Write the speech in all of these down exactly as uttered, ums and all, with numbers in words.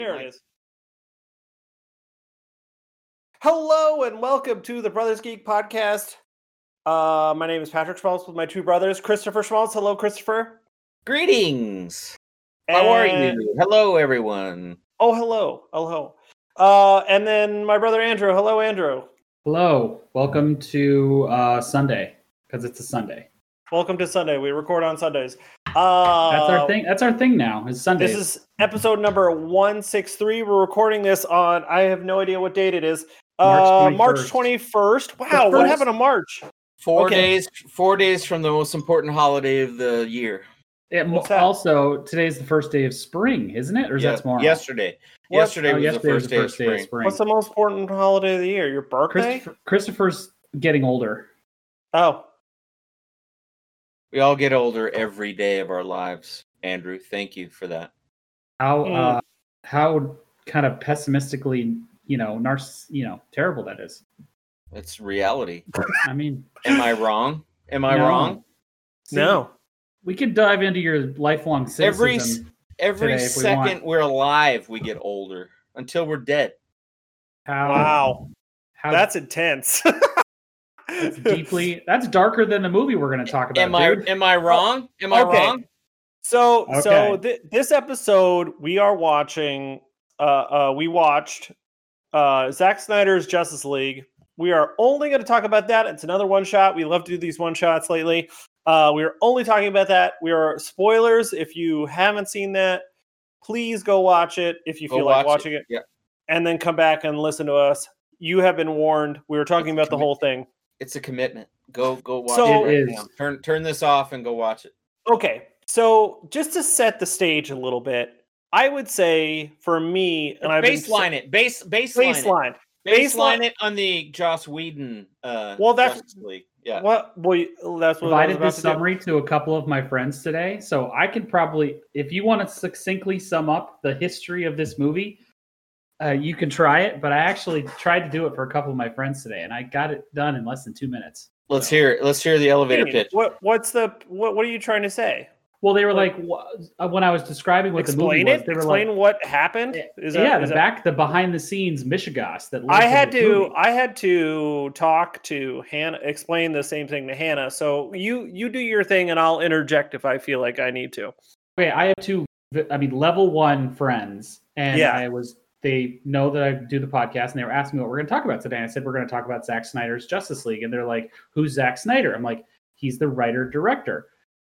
There it is. Hello and welcome to the Brothers Geek Podcast. Uh, my name is Patrick Schmaltz with my two brothers, Christopher Schmaltz. Hello, Christopher. Greetings. And... How are you? Hello, everyone. Oh, hello. Hello. Uh, and then my brother Andrew. Hello, Andrew. Hello. Welcome to uh, Sunday, because it's a Sunday. Welcome to Sunday. We record on Sundays. Uh, That's our thing. That's our thing now. Is Sunday. This is episode number one sixty-three. We're recording this on, I have no idea what date it is. Uh, March twenty-first. Wow, what happened to March? Four okay. days. Four days from the most important holiday of the year. It, also, today's the first day of spring, isn't it? Or is yeah, that tomorrow? Yesterday. What? Yesterday oh, was yesterday the first, was the day, first of day, spring. of spring. What's the most important holiday of the year? Your birthday? Christopher, Christopher's getting older. Oh. We all get older every day of our lives. Andrew, thank you for that. How mm. uh, how kind of pessimistically, you know, narciss, you know, terrible that is. It's reality. I mean, am I wrong? Am I no. wrong? See, no. We could dive into your lifelong cynicism. Every every second we we're alive, we get older until we're dead. How, wow, how, that's intense. That's deeply. That's darker than the movie we're going to talk about. Am I dude. am I wrong? Am I okay. wrong? So okay. so th- this episode we are watching. Uh, uh, we watched uh, Zack Snyder's Justice League. We are only going to talk about that. It's another one shot. We love to do these one shots lately. Uh, we are only talking about that. We are spoilers. If you haven't seen that, please go watch it. If you Go feel like watch watching it, it, yeah. and then come back and listen to us. You have been warned. We were talking about the whole thing. It's a commitment. Go go watch So- it right It now. is. Turn turn this off and go watch it. Okay, so just to set the stage a little bit, I would say for me, and I've baseline been, it. Base baseline, baseline, it. Baseline baseline it on the Joss Whedon uh Well, that's- Justice League. Yeah. What? Well, that's what provided I was this about to do. summary to a couple of my friends today, so I could probably, if you want to succinctly sum up the history of this movie, uh, you can try it. But I actually tried to do it for a couple of my friends today, and I got it done in less than two minutes. Let's hear it. Let's hear the elevator Hey, pitch. What? What's the? What? What are you trying to say? Well, they were Like- like, wh- when I was describing what Explain the movie was, it. they were Explain like, what happened. Is yeah, that, the is that- back, the behind the scenes Michigas that. I lives in had this to. movie. I had to talk to Hannah. Explain the same thing to Hannah. So you you do your thing, and I'll interject if I feel like I need to. Okay, I have two. I mean, level one friends, and Yeah. I was. They know that I do the podcast, and they were asking me what we're going to talk about today. And I said we're going to talk about Zack Snyder's Justice League, and they're like, "Who's Zack Snyder?" I'm like, "He's the writer director."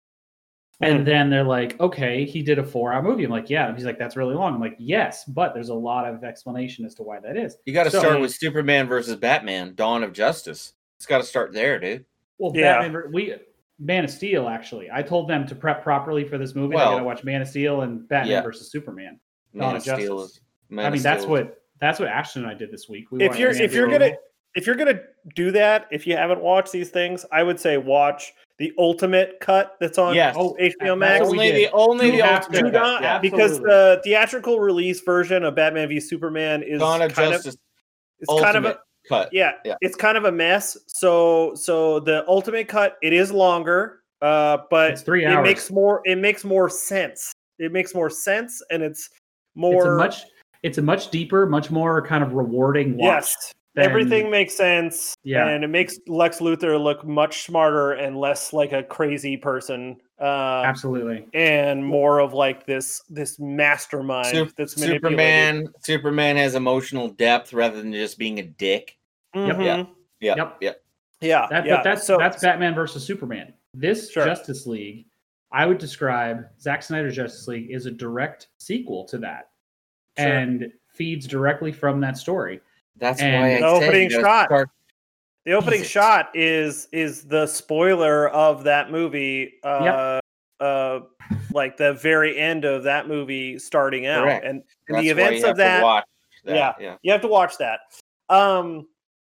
And Mm. then they're like, "Okay, he did a four-hour movie." I'm like, "Yeah." And he's like, "That's really long." I'm like, "Yes, but there's a lot of explanation as to why that is." You got to So- start with Superman versus Batman: Dawn of Justice. It's got to start there, dude. Well, Yeah. Batman, we Man of Steel. Actually, I told them to prep properly for this movie. Well, they got to watch Man of Steel and Batman yeah. versus Superman. Man Dawn of of Steel. Justice. is- Man I of mean, that's Steel is- what that's what Ashton and I did this week. We If watched you're Man if of you're Steel. gonna if you're gonna do that, if you haven't watched these things, I would say watch the ultimate cut that's on Yes. oh, H B O That's Max. what we only did. the only You the have ultimate. to. Do cut, not, yeah. because absolutely. the theatrical release version of Batman v Superman is Dawn of kind Justice of it's kind of a ultimate cut. yeah, Yeah. it's kind of a mess. So so the ultimate cut, it is longer, uh, but It's three it hours. makes more it makes more sense. It makes more sense, and it's more It's a much it's a much deeper, much more kind of rewarding watch. yes. than- Everything makes sense, Yeah. and it makes Lex Luthor look much smarter and less like a crazy person, uh, Absolutely. and more of like this this mastermind Sup- that's manipulated. Superman. Superman has emotional depth rather than just being a dick. Mhm. Yeah. Yeah. Yep. Yeah. yeah, That, yeah. But that's so that's Batman versus Superman. This Sure. Justice League, I would describe Zack Snyder's Justice League is a direct sequel to that, Sure. and feeds directly from that story. That's And why I the said opening you gotta shot. start- the opening Jesus. shot is is the spoiler of that movie. Uh, uh, like the very end of that movie starting out, Correct. and, and That's the why events you of have to that. watch that. Yeah. Yeah. You have to watch that. Um,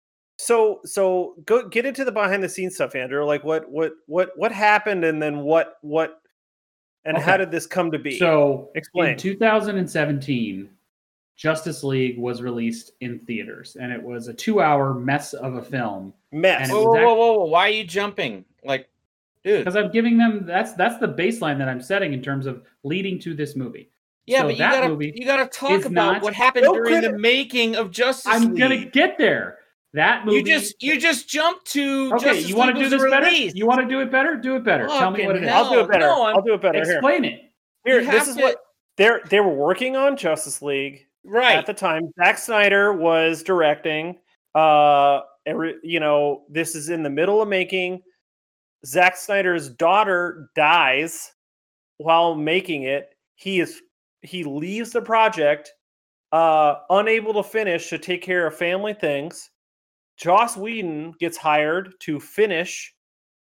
so so go get into the behind the scenes stuff, Andrew. Like what what what what happened, and then what what and how Okay. did this come to be? So Explain. in two thousand seventeen, Justice League was released in theaters, and it was a two-hour mess of a film. Mess. and it Whoa, was whoa, whoa, act- whoa, whoa! Why are you jumping? Like, dude. Because I'm giving them that's that's the baseline that I'm setting in terms of leading to this movie. Yeah, So but you that gotta movie you gotta talk is about not- what happened No during the credit- making of Justice I'm League. gonna get there. That movie. You just you just jumped to okay. Justice You want to League do was this better? released. You want to do it better? Do it better. Tell me Fucking what it is. hell. I'll do it better. No, I'm- I'll do it better. Here, Explain it. here. You This have is to- what they're they were working on Justice League Right. at the time. Zack Snyder was directing. Uh, every, you know, this is in the middle of making. Zack Snyder's daughter dies while making it. He is he leaves the project, uh, unable to finish to take care of family things. Joss Whedon gets hired to finish,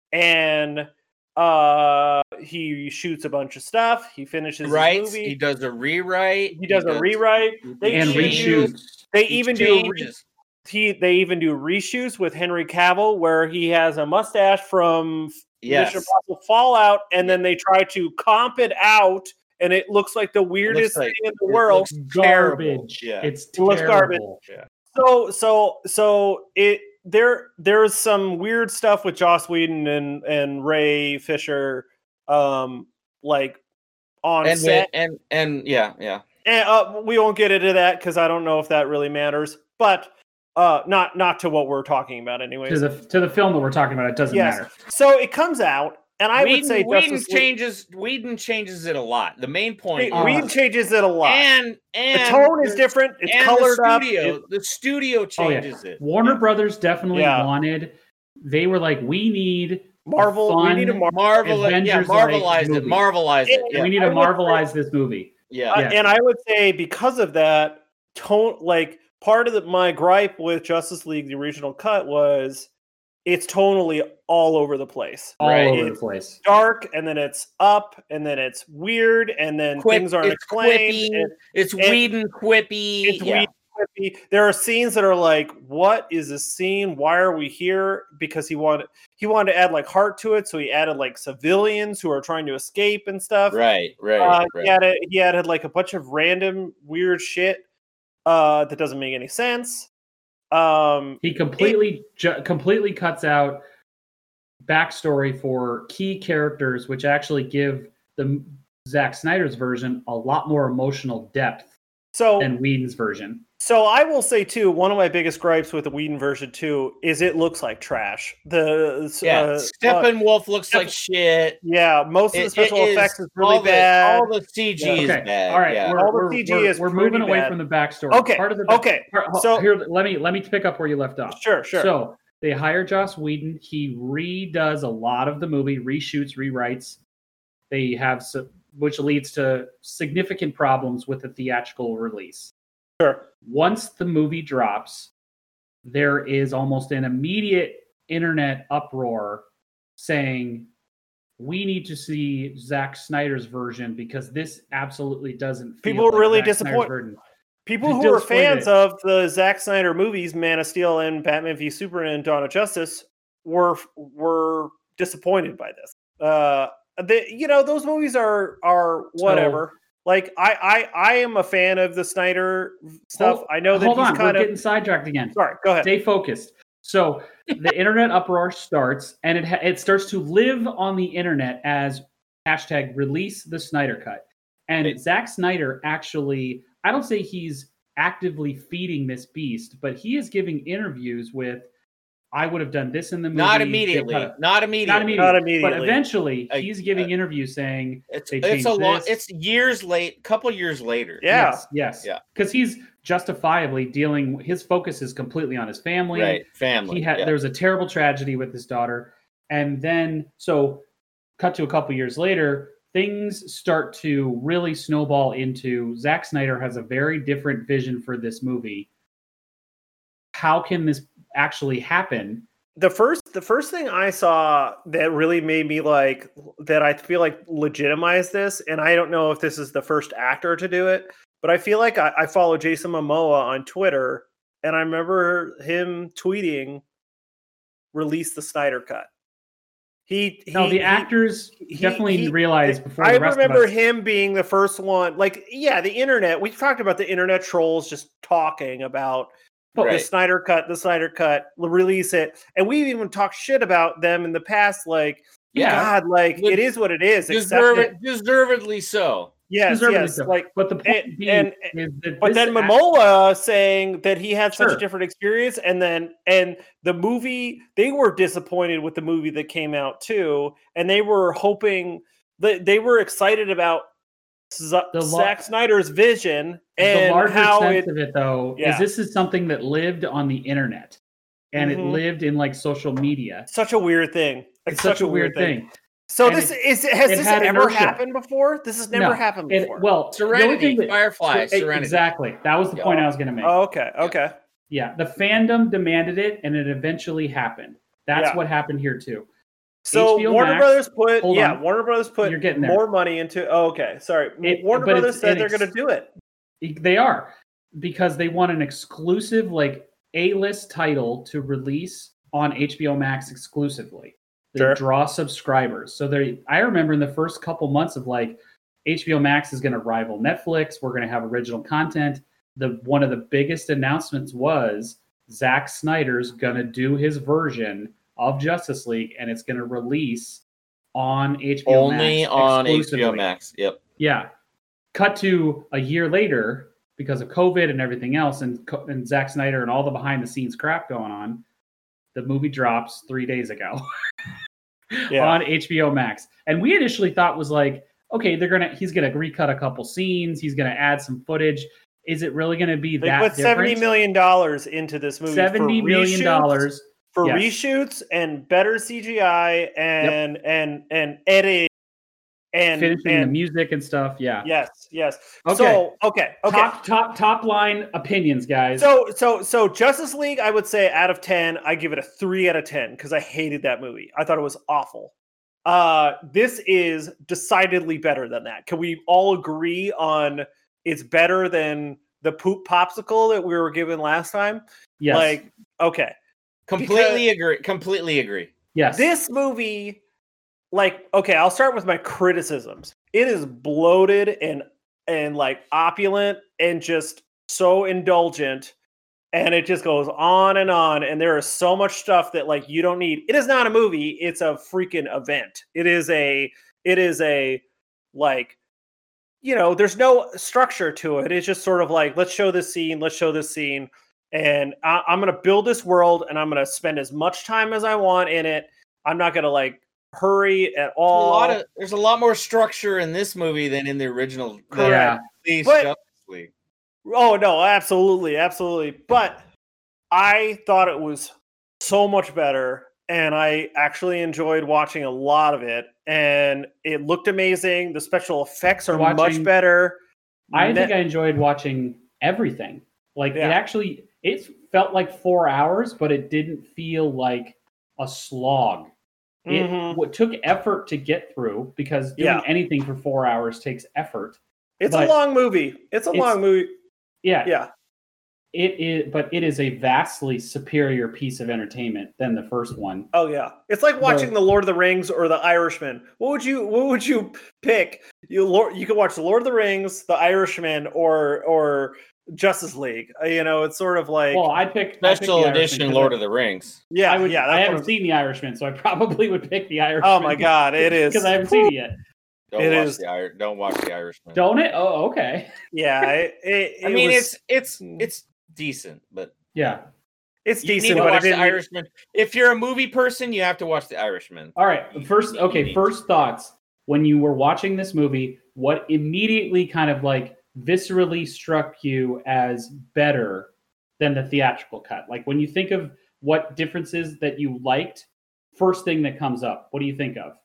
and uh, he shoots a bunch of stuff. He finishes his Writes, movie. he does a rewrite. He does a rewrite. They And even do. reshoots. They He even do. Re- changes. he they even do reshoots with Henry Cavill, where he has a mustache from Yes. Mission Impossible Fallout, and then they try to comp it out, and it looks like the It looks weirdest like- thing in the it world. looks terrible. Garbage. Yeah. It's It looks garbage. terrible. So so so it there there's some weird stuff with Joss Whedon and and Ray Fisher, um, like on And set. and and yeah, yeah. And uh, we won't get into that because I don't know if that really matters, but uh, not not to what we're talking about, anyways. To the to the film that we're talking about, it doesn't Yes. matter. So it comes out, and I Whedon, would say Whedon Justice League- changes Whedon changes it a lot. The main point Uh, Whedon changes it a lot. and the and tone is the- different. It's and colored the up. studio, It- the studio Oh, yeah. changes it. Warner Brothers definitely Yeah. wanted. They were like, we need Marvel. fun, we need a Mar- Marvel, yeah, Avengers-like Marvelize it, movie. Marvelize it. Yeah. Yeah, we need to I would say- Marvelize this movie. yeah. Uh, Yeah. and I would say because of that, tone like part of the, my gripe with Justice League, the original cut, was it's tonally all over the place. All Right. over the It's place. dark, and then it's up, and then it's weird, and then Quip- things aren't it's explained. quippy, and it's and- Whedon quippy. it's yeah. weird. Quippy. There are scenes that are like, "What is this scene? Why are we here?" Because he wanted he wanted to add like heart to it, so he added like civilians who are trying to escape and stuff. Right, right, Uh, right. He added he added like a bunch of random weird shit uh, that doesn't make any sense. Um, He completely ju- completely cuts out backstory for key characters, which actually give the Zack Snyder's version a lot more emotional depth so than Whedon's version. so I will say too, one of my biggest gripes with the Whedon version too is it looks like trash. The Yeah, uh, uh, Steppenwolf looks like shit. yeah, most of the It- special it is- effects is really all the, bad. All the C G Yeah. is Okay, bad. all right, yeah. we're, All the we're, C G we're, is we're pretty moving away bad. from the backstory. Okay, part of the okay, part- so- here, let me let me pick up where you left off. Sure, sure. So they hire Joss Whedon. He redoes a lot of the movie, reshoots, rewrites. They have so, which leads to significant problems with the theatrical release. Sure. Once the movie drops, there is almost an immediate internet uproar saying, we need to see Zack Snyder's version because this absolutely doesn't feel People were like really Zack Snyder's disappointed. version." People who Still are fans disappointed. of the Zack Snyder movies, Man of Steel and Batman v Superman and Dawn of Justice, were were disappointed by this. Uh, they, you know, those movies are are whatever. like I, I I am a fan of the Snyder stuff. Hold- I know that Hold he's on, kind we're of getting sidetracked again. sorry. Go ahead. Stay focused. So the internet uproar starts, and it ha- it starts to live on the internet as hashtag release the Snyder cut. And Right. Zack Snyder actually, I don't say he's actively feeding this beast, but he is giving interviews with, I would have done this in the movie. Not they immediately. cut it- Not immediately. Not immediately. Not But immediately. eventually, I- he's giving uh, interviews saying, It's They it's changed a long. this. It's years late. Couple years later. Yeah. yes, yes, Yeah. because he's justifiably dealing. His focus is completely on his family. Right. Family. He had yeah. there was a terrible tragedy with his daughter, and then so cut to a couple years later, things start to really snowball into Zack Snyder has a very different vision for this movie. How can this actually happen? the first the first thing I saw that really made me like that I feel like legitimized this, and I don't know if this is the first actor to do it, but I feel like I, I follow Jason Momoa on Twitter, and I remember him tweeting, "Release the Snyder Cut." He, he No, the he- actors he- definitely he- realized before I the rest remember of us. him being the first one. Like, yeah, the internet. We talked about the internet trolls just talking about the Right. Snyder Cut, the Snyder Cut, l- release it, and we've even talked shit about them in the past. Like, Yeah. God, like Leg- it is what it is. Accept Deserve it. it, deservedly so. Yes, deservedly yes. so. Like, But the point and, being and is that but this then act- Momoa saying that he had such Sure. a different experience, and then and the movie they were disappointed with the movie that came out too, and they were hoping that they were excited about Z- The lo- Zack Snyder's vision the and larger how sense it. of it, though, Yeah. is this is something that lived on the internet and it Mhm. lived in like social media. Such a weird thing. It's, It's such a weird thing. So And this it- is has it this had ever inertia. happened before? This has never No, happened it- before. well, the only Serenity, thing that- Firefly, E- Serenity. Exactly. That was the Yeah. point I was going to make. Oh, okay, okay. Yeah, the fandom demanded it, and it eventually happened. That's Yeah. what happened here too. So H B O Warner Max- Brothers put hold yeah, on. Warner Brothers put You're getting there. more money into. Oh, okay, sorry. It- Warner but Brothers it's said they're inex- going to do it. They are because they want an exclusive, like A-list title to release on H B O Max exclusively. They Sure. draw subscribers. So they, I remember in the first couple months of like H B O Max is going to rival Netflix. We're going to have original content. The one of the biggest announcements was Zack Snyder's going to do his version of Justice League, and it's going to release on H B O Only Max on H B O exclusively. Max. Yep. Yeah. Cut to a year later because of COVID and everything else, and Co- and Zack Snyder and all the behind the scenes crap going on. The movie drops three days ago Yeah. on H B O Max, and we initially thought was like, okay, they're gonna he's gonna recut a couple scenes, he's gonna add some footage. Is it really gonna be They that put seventy different? million dollars into this movie. Seventy for million reshoots- dollars. for Yes. reshoots and better C G I and and and editing and Finishing and the music and stuff. Yeah. yes, yes. Okay. So okay, okay. Top top top line opinions, guys. So so so Justice League, I would say out of ten, I give it a three out of ten because I hated that movie. I thought it was awful. Uh, this is decidedly better than that. Can we all agree on it's better than the poop popsicle that we were given last time? yes. Like, okay. Completely agree. Completely agree. yes. This movie, like, okay, I'll start with my criticisms. It is bloated and and like opulent and just so indulgent, and it just goes on and on. And there is so much stuff that like you don't need. It is not a movie; it's a freaking event. It is a, it is a, like, you know, there's no structure to it. It's just sort of like, let's show this scene, let's show this scene, and I, I'm gonna build this world, and I'm gonna spend as much time as I want in it. I'm not gonna like hurry at A all. lot of there's a lot more structure in this movie than in the original. Yeah. The But- Justice League. Oh no, absolutely, absolutely. But I thought it was so much better, and I actually enjoyed watching a lot of it. And it looked amazing. The special effects are much Watching- better. I Ne- think I enjoyed watching everything. Like Yeah. it actually, it felt like four hours, but it didn't feel like a slog. It Mhm. what took effort to get through because doing Yeah. anything for four hours takes effort. It's but a long movie. It's a it's- long movie. Yeah, Yeah. it is, but it is a vastly superior piece of entertainment than the first one. Oh yeah. It's like watching The- The Lord of the Rings or The Irishman. What would you what would you pick? You Lord, you could watch The Lord of the Rings, The Irishman, or or Justice League. Uh, You know, it's sort of like Well, I picked Special edition Lord of the Rings. yeah, I would. yeah. I that's what haven't I'm- seen The Irishman, so I probably would pick The Irishman. Oh my god, it is because I haven't seen it yet. Don't It watch is- the Ir- Don't watch the Irishman. Don't it? Oh, okay. Yeah, it, it, I it mean, was- it's it's it's decent, but Yeah. it's you need decent, to but it watch the didn't. Irishman. If you're a movie person, you have to watch the Irishman. All right. First, You okay. need- First thoughts when you were watching this movie. What immediately kind of like viscerally struck you as better than the theatrical cut? Like when you think of what differences that you liked, first thing that comes up, what do you think of?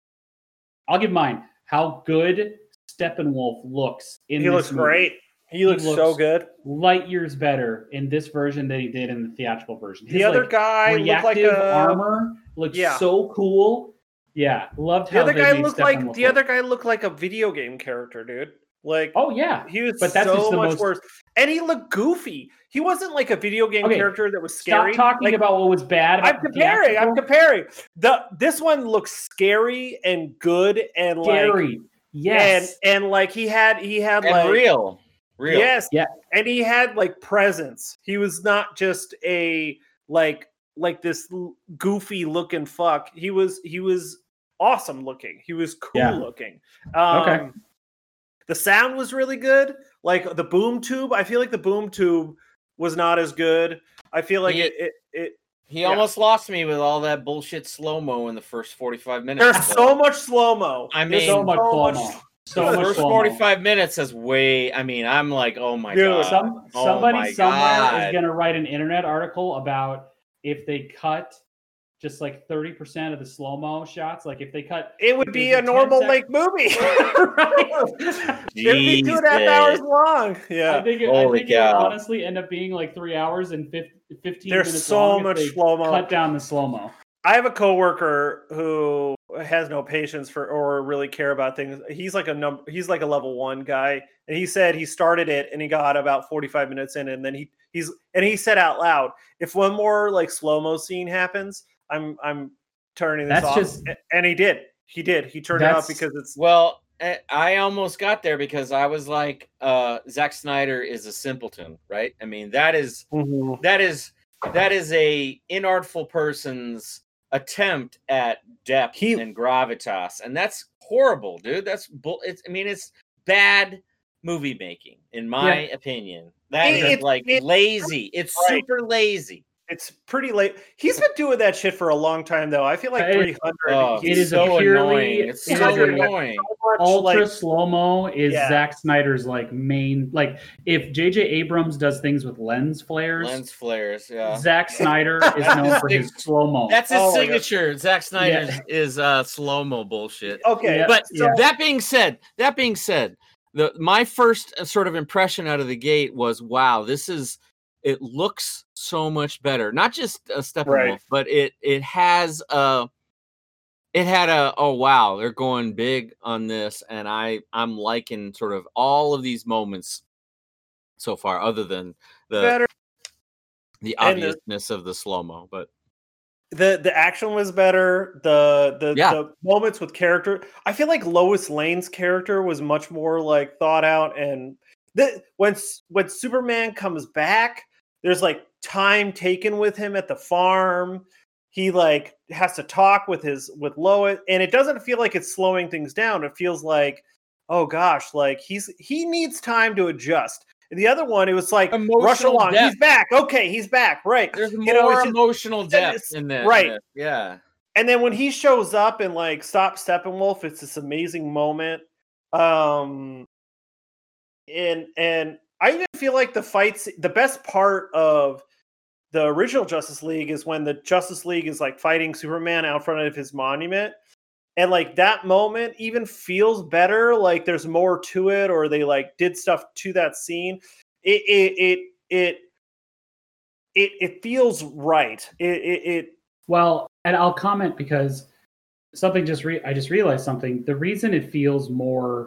I'll give mine. How good Steppenwolf looks in He this looks movie. great. He looks, so looks good. Light years better in this version than he did in the theatrical version. The other like, guy looked like reactive a armor looks yeah. so cool. Yeah, loved The how other they guy made looked like Steppenwolf the look. other guy looked like a video game character, dude. Like Oh yeah, he was but that's so just the much most- worse, and he looked goofy. He wasn't like a video game Okay, character that was stop scary. talking Like, about what was bad. About I'm comparing. I'm theatrical. comparing. The this one looks scary and good and like Scary. Yes. and and like he had he had And like real, real. yes Yeah. and he had like presence. He was not just a like like this l- goofy looking fuck. He was he was awesome looking. He was cool Yeah. looking. Um, Okay. The sound was really good. Like the boom tube, I feel like the boom tube was not as good. I feel like He- it, it, it He Yeah. almost lost me with all that bullshit slow mo in the first forty-five minutes. there's so much slow mo. I There's mean, so much so slow-mo. much- So the much first slow-mo. forty-five minutes is way. I mean, I'm like, oh my Dude, god. Some Oh somebody my somewhere God. is going to write an internet article about if they cut just like thirty percent of the slow mo shots. Like if they cut, It would if be there's a ten normal sec- like movie. Right. It would be two and a half Jesus. hours long. I Yeah. think, it, Holy I think it would cow. honestly end up being like three hours and fifteen There's minutes so long if much they slow-mo. cut down the slow mo. I have a coworker who has no patience for or really care about things. He's like a number. He's like a level one guy, and he said he started it and he got about forty-five minutes in, and then he he's and he said out loud, "If one more like slow mo scene happens, I'm I'm turning this That's off." just- A- and he did. He did. He turned it That's- off because it's Well, eh, I almost got there because I was like, uh, Zack Snyder is a simpleton, right? I mean, that is that is that is a inartful person's attempt at depth He- and gravitas, and that's horrible, dude. That's bull. It's I mean, it's bad movie making, in my opinion. That It- is it's- like it- lazy. It's Right. super lazy. it's pretty late. He's been doing that shit for a long time though. I feel like It- three hundred. Oh, It it's is so purely- annoying. It's it so is a- annoying. Ultra like, slow mo is Yeah. Zack Snyder's like main. Like if J J Abrams does things with lens flares, Lens flares, yeah. Zack Snyder is known for his slow mo. That's his Oh my God. signature. Zack Snyder is uh, slow mo bullshit. okay, Yeah. But Yeah. that being said, that being said, the my first uh, sort of impression out of the gate was, wow, this is it looks so much better. Not just a Steppenwolf, Right. but it it has a it had a oh wow, they're going big on this, and I I'm liking sort of all of these moments so far, other than the better. the And the- obviousness of the slow mo, but. the the action was better. The the, Yeah. the moments with character. I feel like Lois Lane's character was much more like thought out. And the, when S- when Superman comes back, there's like time taken with him at the farm. He like has to talk with his with Lois, and it doesn't feel like it's slowing things down. It feels like, oh gosh, like he's he needs time to adjust. And the other one, it was like rush Emotional along. depth. He's back. Okay, he's back. Right. There's more You know, it's just- emotional depth it's- in this. right. Yeah. And then when he shows up and like stop Steppenwolf, it's this amazing moment. Um, and and I even feel like the fights, the best part of the original Justice League is when the Justice League is like fighting Superman out front of his monument. And like that moment even feels better. Like there's more to it, or they like did stuff to that scene. It it it it it, it feels right. It it, it Well, and I'll comment because something just re- I just realized something. The reason it feels more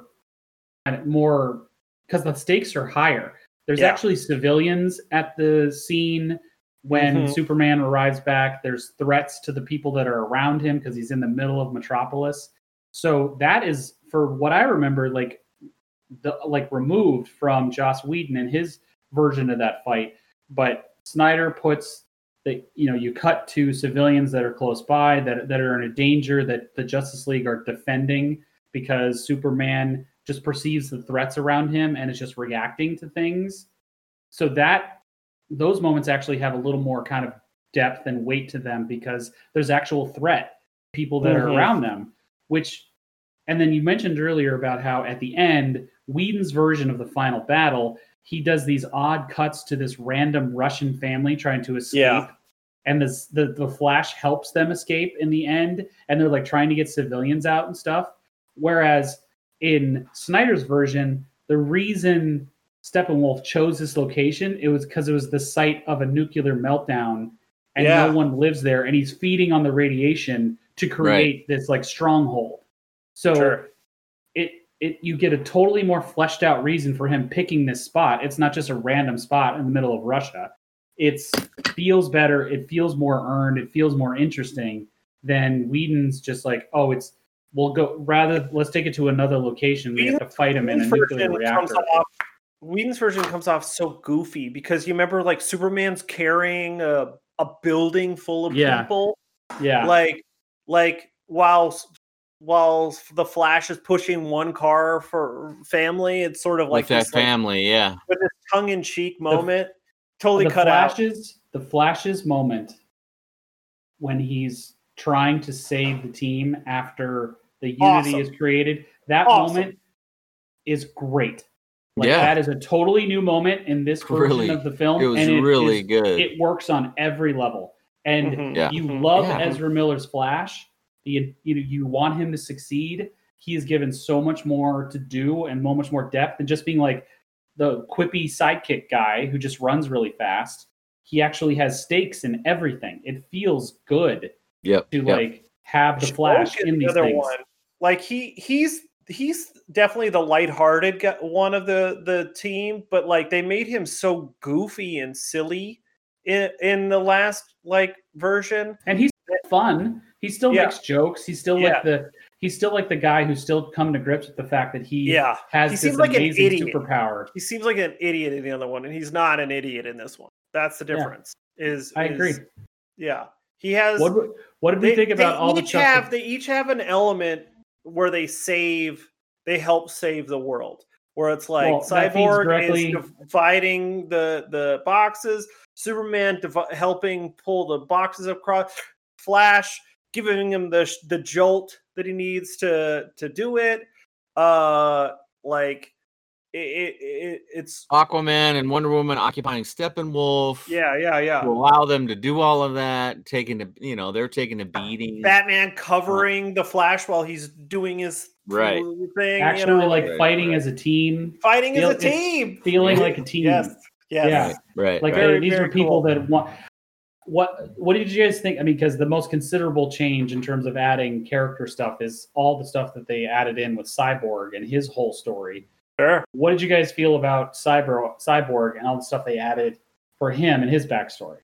more because the stakes are higher. There's Yeah. actually civilians at the scene when Mhm. Superman arrives back. There's threats to the people that are around him because he's in the middle of Metropolis. So that is, for what I remember, like the like removed from Joss Whedon and his version of that fight. But Snyder puts that, you know, you cut to civilians that are close by that that are in a danger that the Justice League are defending because Superman just perceives the threats around him and is just reacting to things. So that those moments actually have a little more kind of depth and weight to them because there's actual threat, people that Mhm. are around them, which, and then you mentioned earlier about how at the end, Whedon's version of the final battle, he does these odd cuts to this random Russian family trying to escape. Yeah. And this, the, the Flash helps them escape in the end. And they're like trying to get civilians out and stuff. Whereas in Snyder's version, the reason Steppenwolf chose this location, it was because it was the site of a nuclear meltdown and Yeah. no one lives there. And he's feeding on the radiation to create this like stronghold. So Sure. it it you get a totally more fleshed out reason for him picking this spot. It's not just a random spot in the middle of Russia. It's feels better. It feels more earned. It feels more interesting than Whedon's just like, oh, it's we'll go rather let's take it to another location. We have to fight him in a Whedon's nuclear version comes reactor. off, Whedon's version comes off so goofy because you remember like Superman's carrying a, a building full of Yeah. people. Yeah. Like like while while the Flash is pushing one car for family. It's sort of like with that this, like, family, yeah, with this tongue-in-cheek moment. The, totally the cut Flash's, out. The Flash's moment when he's trying to save the team after the unity Awesome. is created. That Awesome. moment is great. Like yeah. that is a totally new moment in this version really, of the film. it was and it really is, good. It works on every level. And Mm-hmm. Yeah. you Mm-hmm. love Yeah. Ezra Miller's Flash. The, you know, you want him to succeed. He is given so much more to do and so much more depth than just being like the quippy sidekick guy who just runs really fast. He actually has stakes in everything. It feels good Yep. to yep. like have the Flash Shulk is in the these other things. one. Like he he's he's definitely the lighthearted guy, one of the the team, but like they made him so goofy and silly in in the last like version. And he's fun. He still Yeah. makes jokes. He's still Yeah. like the he's still like the guy who's still come to grips with the fact that he Yeah. has He this seems like an amazing idiot. superpower. He seems like an idiot in the other one, and he's not an idiot in this one. That's the Yeah. difference. Is I is- agree. Yeah, he has. What would- what did we they, think about they all the each stuff have that- they each have an element where they save they help save the world, where it's like Well, that feeds Cyborg directly- is dividing the the boxes, Superman div- helping pull the boxes across, Flash giving him the the jolt that he needs to to do it. Uh like it, it, it it's Aquaman and Wonder Woman occupying Steppenwolf. yeah yeah yeah To allow them to do all of that, taking a you know they're taking a beating. Batman covering the Flash while he's doing his Right. thing, Actually, you know, like Right, fighting right. as a team, fighting feel- as a it's team, feeling like a team. yes, yes. Yeah. Right, right. Like right. they- Very, these very are people cool. that want. What What did you guys think? I mean, because the most considerable change in terms of adding character stuff is all the stuff that they added in with Cyborg and his whole story. Sure. What did you guys feel about Cyber Cyborg and all the stuff they added for him and his backstory?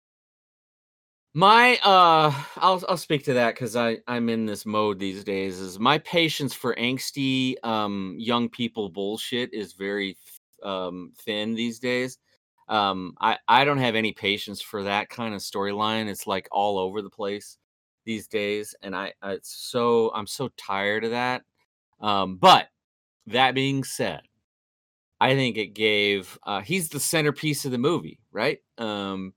My uh I'll I'll speak to that because I I'm in this mode these days. Is my patience for angsty um young people bullshit is very um thin these days. Um I I don't have any patience for that kind of storyline. It's like all over the place these days, and I I- it's so I'm so tired of that. Um but that being said, I think it gave uh he's the centerpiece of the movie, right? Um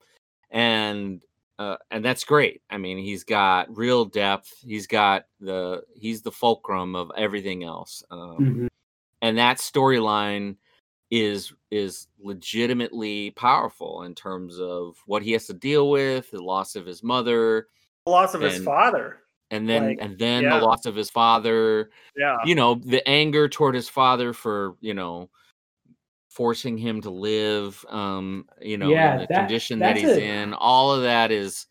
and uh, and that's great. I mean, he's got real depth. He's got the he's the fulcrum of everything else. Um, Mhm. and that storyline is is legitimately powerful in terms of what he has to deal with, the loss of his mother, The loss of his And- father. and then Like, and then yeah. the loss of his father. Yeah. You know, the anger toward his father for you know forcing him to live. Um, you know, Yeah, in the that- condition that that's he's a- in. All of that is.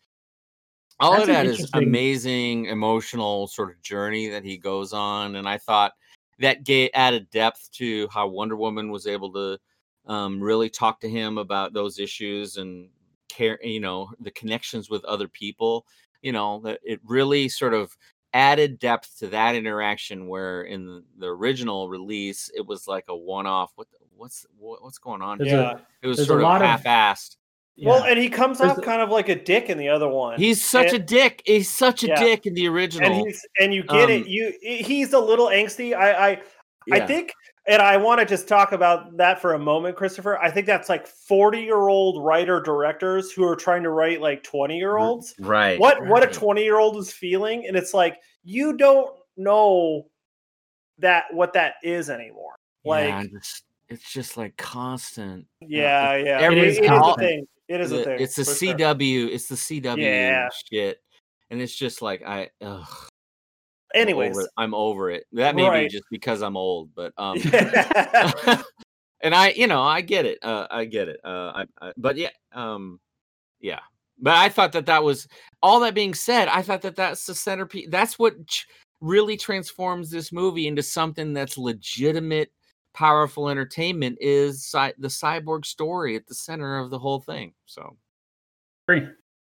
All That's of an that is interesting- amazing emotional sort of journey that he goes on, and I thought that gave added depth to how Wonder Woman was able to um, really talk to him about those issues and care, you know, the connections with other people. You know, that it really sort of added depth to that interaction. Where in the, the original release, it was like a one-off. What the, what's what, what's going on? There's here? Yeah. It was there's a sort of lot of- half-assed. Yeah. Well, and he comes There's off a- kind of like a dick in the other one. He's such And- a dick. He's such a Yeah. dick in the original. and he's and you get Um, it. You he's a little angsty. I I, I Yeah. think, and I want to just talk about that for a moment, Christopher. I think that's like forty year old writer directors who are trying to write like twenty year olds. Right. What what a right. twenty year old is feeling, and it's like you don't know that what that is anymore. Like yeah, and it's, it's just like constant. yeah, yeah, every- it, it is it is a constant. thing. It is a The- thing. it's the for sure. C W. It's the C W Yeah. shit, and it's just like I. Ugh, Anyways, I'm over, it. I'm over it. That may be Right. just because I'm old, but um. yeah. and I, you know, I get it. Uh, I get it. Uh, I, I, but yeah, um, yeah. But I thought that that was all. That being said, I thought that that's the centerpiece. That's what ch- really transforms this movie into something that's legitimate, powerful entertainment. Is cy- the cyborg story at the center of the whole thing? So Agree.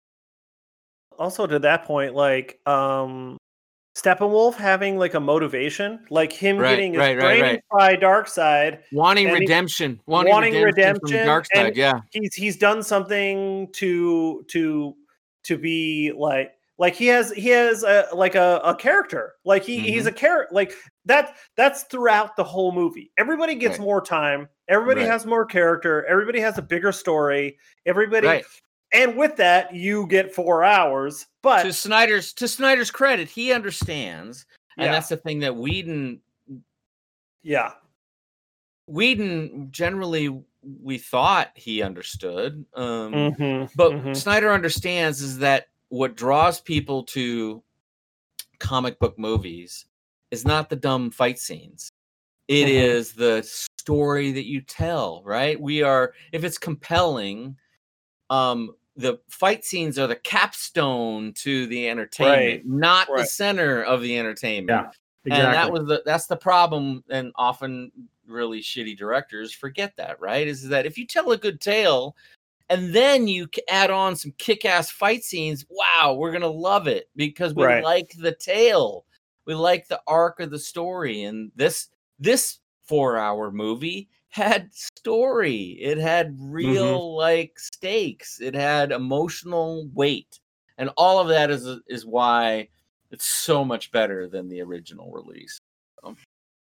Also to that point, like um Steppenwolf having like a motivation, like him Right, getting his right, right, brain right. by Darkseid. wanting And he- redemption, wanting, wanting redemption, redemption, from Darkseid. and- Yeah, He's he's done something to to to be like Like he has he has a like a, a character. Like he, mm-hmm. he's a character. Like that that's throughout the whole movie. Everybody gets right. more time. Everybody right. has more character. Everybody has a bigger story. Everybody right. And with that, you get four hours. But to Snyder's to Snyder's credit, he understands. And yeah. that's the thing that Whedon Yeah. Whedon generally we thought he understood. Um, mm-hmm. but mm-hmm. Snyder understands is that what draws people to comic book movies is not the dumb fight scenes. It mm-hmm. is the story that you tell, right? We are, if it's compelling, um, the fight scenes are the capstone to the entertainment, right. not right. the center of the entertainment. Yeah, exactly. And that was the, that's the problem. And often really shitty directors forget that, right? Is that if you tell a good tale, and then you add on some kick-ass fight scenes, wow, we're going to love it because we right. like the tale. We like the arc of the story. And this this four-hour movie had story. It had real, mm-hmm. like, stakes. It had emotional weight. And all of that is is why it's so much better than the original release. So.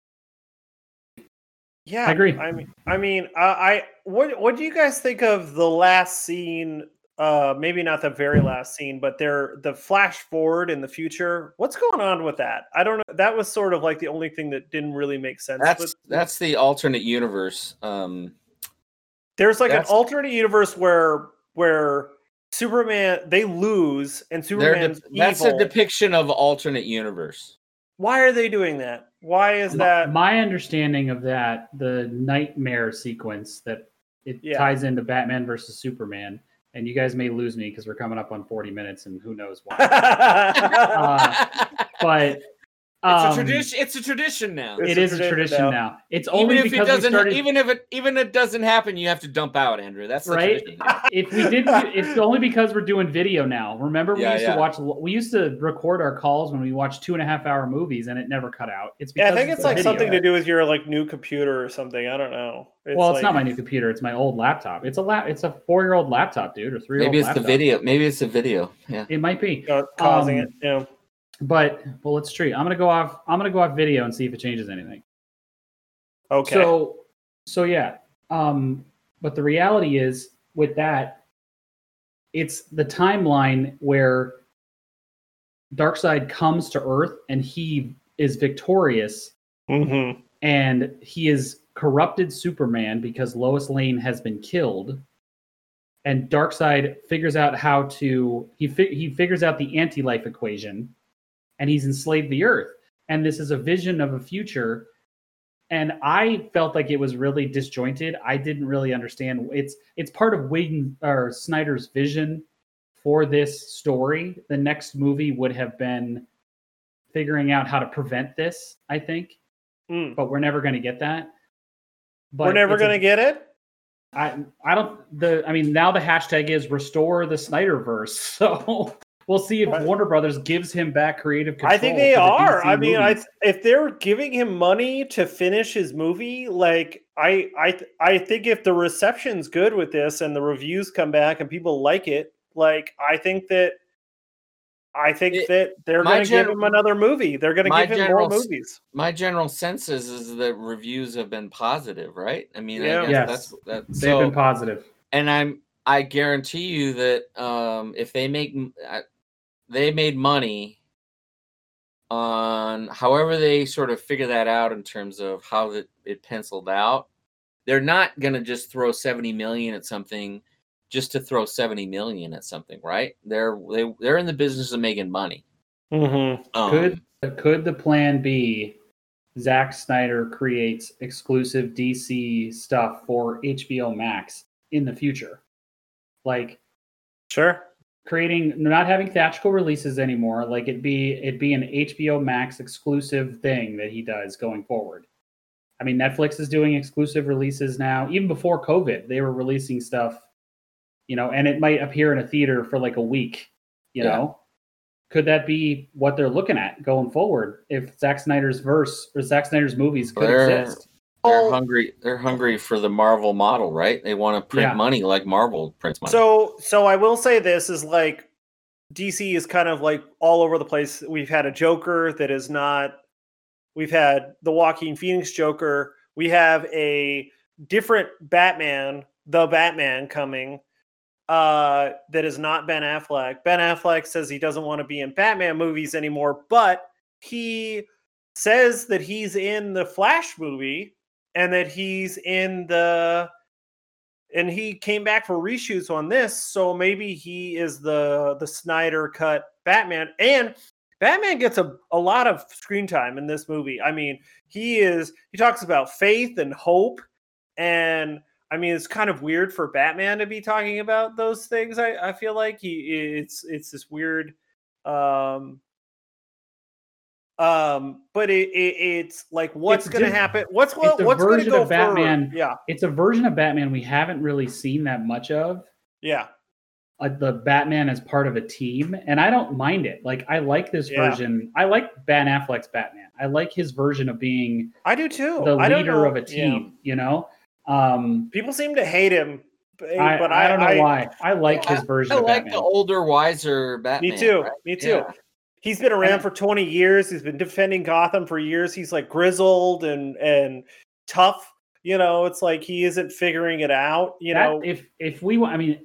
Yeah, I agree. I mean, I mean, uh, I what what do you guys think of the last scene? Uh, maybe not the very last scene, but they're the flash forward in the future. What's going on with that? I don't know. That was sort of like the only thing that didn't really make sense. That's with, that's the alternate universe. Um, there's like an alternate universe where where Superman they lose and Superman's de- that's evil. a depiction of alternate universe. Why are they doing that? Why is that? My understanding of that, the nightmare sequence that it yeah. ties into Batman versus Superman, and you guys may lose me because we're coming up on forty minutes and who knows why. uh, but um, it's a tradition. It's a tradition now. It it's is a a tradition now. now. It's even only if because it doesn't. we started, even if it even if it doesn't happen, you have to dump out, Andrew. That's the right. tradition. If we did, it's only because we're doing video now. Remember, we yeah, used yeah. to watch. We used to record our calls when we watched two and a half hour movies, and it never cut out. It's because yeah, I think it's, it's like video. something to do with your like new computer or something. I don't know. It's well, it's like... not my new computer. It's my old laptop. It's a lap. It's a four year old laptop, dude, or three. Maybe it's laptop. the video. Maybe it's the video. Yeah, it might be uh, causing um, it. Yeah. But well, let's treat. I'm gonna go off. I'm gonna go off video and see if it changes anything. Okay. So, so yeah. Um, but the reality is with that, it's the timeline where Darkseid comes to Earth and he is victorious, mm-hmm. and he is corrupted Superman because Lois Lane has been killed. And Darkseid figures out how to he fi- he figures out the anti-life equation. And he's enslaved the Earth. And this is a vision of a future. And I felt like it was really disjointed. I didn't really understand. It's it's part of Whedon or Snyder's vision for this story. The next movie would have been figuring out how to prevent this, I think. Mm. But we're never going to get that. But we're never going to get it? I I don't the I mean now the hashtag is restore the Snyderverse. So we'll see if Warner Brothers gives him back creative control. I think they the are. D C I mean, I, movies. if they're giving him money to finish his movie, like I, I, I think if the reception's good with this and the reviews come back and people like it, like I think that, I think it, that they're going to give him another movie. They're going to give him general, more movies. My general sense is, is that reviews have been positive, right? I mean, yeah. I guess yes, that's that. They've so, been positive, and I'm. I guarantee you that um, if they make. Uh, They made money on however they sort of figure that out in terms of how that it penciled out. They're not going to just throw seventy million at something just to throw seventy million at something, right? They're they, they're in the business of making money. Mm-hmm. Um, could could the plan be Zack Snyder creates exclusive D C stuff for H B O Max in the future? Like, sure. Creating, not having theatrical releases anymore, like it'd be it'd be an H B O Max exclusive thing that he does going forward. I mean, Netflix is doing exclusive releases now. Even before COVID, they were releasing stuff, you know, and it might appear in a theater for like a week. You yeah. know, could that be what they're looking at going forward? If Zack Snyder's verse or Zack Snyder's movies could they're, exist. They're hungry. They're hungry for the Marvel model, right? They want to print Yeah. money like Marvel prints money. So, so I will say this is like, D C is kind of like all over the place. We've had a Joker that is not. We've had the Joaquin Phoenix Joker. We have a different Batman, the Batman coming. Uh, that is not Ben Affleck. Ben Affleck says he doesn't want to be in Batman movies anymore, but he says that he's in the Flash movie and that he's in the and he came back for reshoots on this, so maybe he is the the Snyder cut Batman. And Batman gets a, a lot of screen time in this movie. I mean, he is he talks about faith and hope, and I mean, it's kind of weird for Batman to be talking about those things. I, I feel like he it's it's this weird, um, um, but it, it it's like what's going to happen? What's what, what's going to go of Batman? Forward? Yeah, it's a version of Batman we haven't really seen that much of. Yeah, uh, the Batman as part of a team, and I don't mind it. Like I like this yeah. version. I like Ben Affleck's Batman. I like his version of being. I do too. The I leader of a team. Yeah. You know. Um, People seem to hate him, but I, I, I don't know I, why. I like yeah, his version. I of like Batman. the older, wiser Batman. Me too. Right? Me too. Yeah. He's been around for twenty years. He's been defending Gotham for years. He's like grizzled and and tough. You know, it's like he isn't figuring it out. You that, know, if if we, I mean,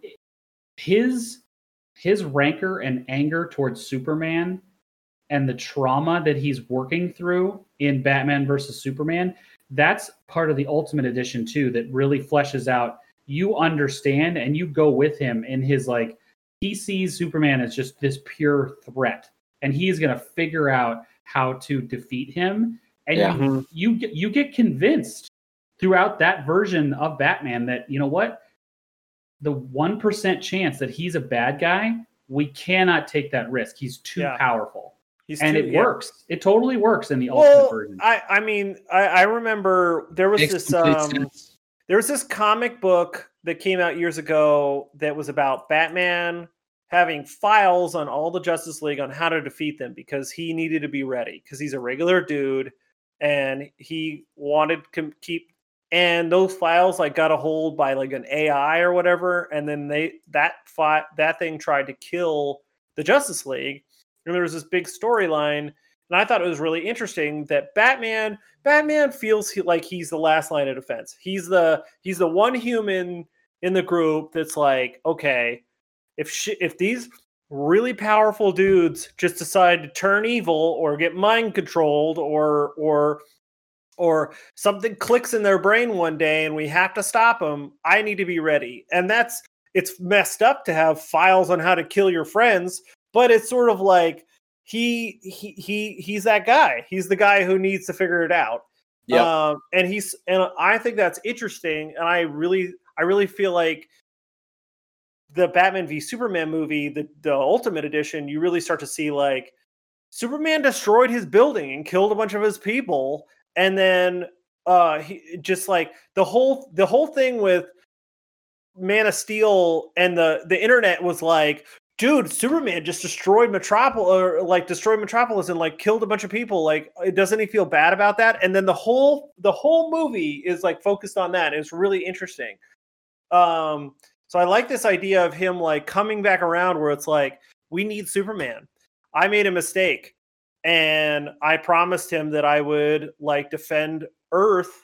his his rancor and anger towards Superman and the trauma that he's working through in Batman versus Superman. That's part of the Ultimate Edition too, that really fleshes out. You understand and you go with him in his like, he sees Superman as just this pure threat, and he's going to figure out how to defeat him. And yeah. you, you get you get convinced throughout that version of Batman that, you know what, the one percent chance that he's a bad guy, we cannot take that risk. He's too yeah. powerful. He's and too, it yeah. works. It totally works in the well, Ultimate version. I, I mean, I, I remember there was Makes this um, there was this comic book that came out years ago that was about Batman having files on all the Justice League on how to defeat them because he needed to be ready because he's a regular dude and he wanted to keep. And those files like got a hold by like an A I or whatever, and then they that fi- that thing tried to kill the Justice League. And there was this big storyline, and I thought it was really interesting that Batman, Batman feels he, like he's the last line of defense. He's the he's the one human in the group that's like, okay, if sh- if these really powerful dudes just decide to turn evil or get mind controlled or or or something clicks in their brain one day and we have to stop them, I need to be ready. And that's it's messed up to have files on how to kill your friends. But it's sort of like he he he he's that guy. He's the guy who needs to figure it out. Yeah, um, and he's and I think that's interesting. And I really I really feel like the Batman v Superman movie, the the Ultimate Edition, you really start to see like Superman destroyed his building and killed a bunch of his people, and then uh, he just like the whole the whole thing with Man of Steel and the the internet was like, dude, Superman just destroyed Metropolis, or like destroyed Metropolis and like killed a bunch of people. Like, doesn't he feel bad about that? And then the whole the whole movie is like focused on that. It's really interesting. Um, so I like this idea of him like coming back around where it's like, we need Superman. I made a mistake, and I promised him that I would like defend Earth,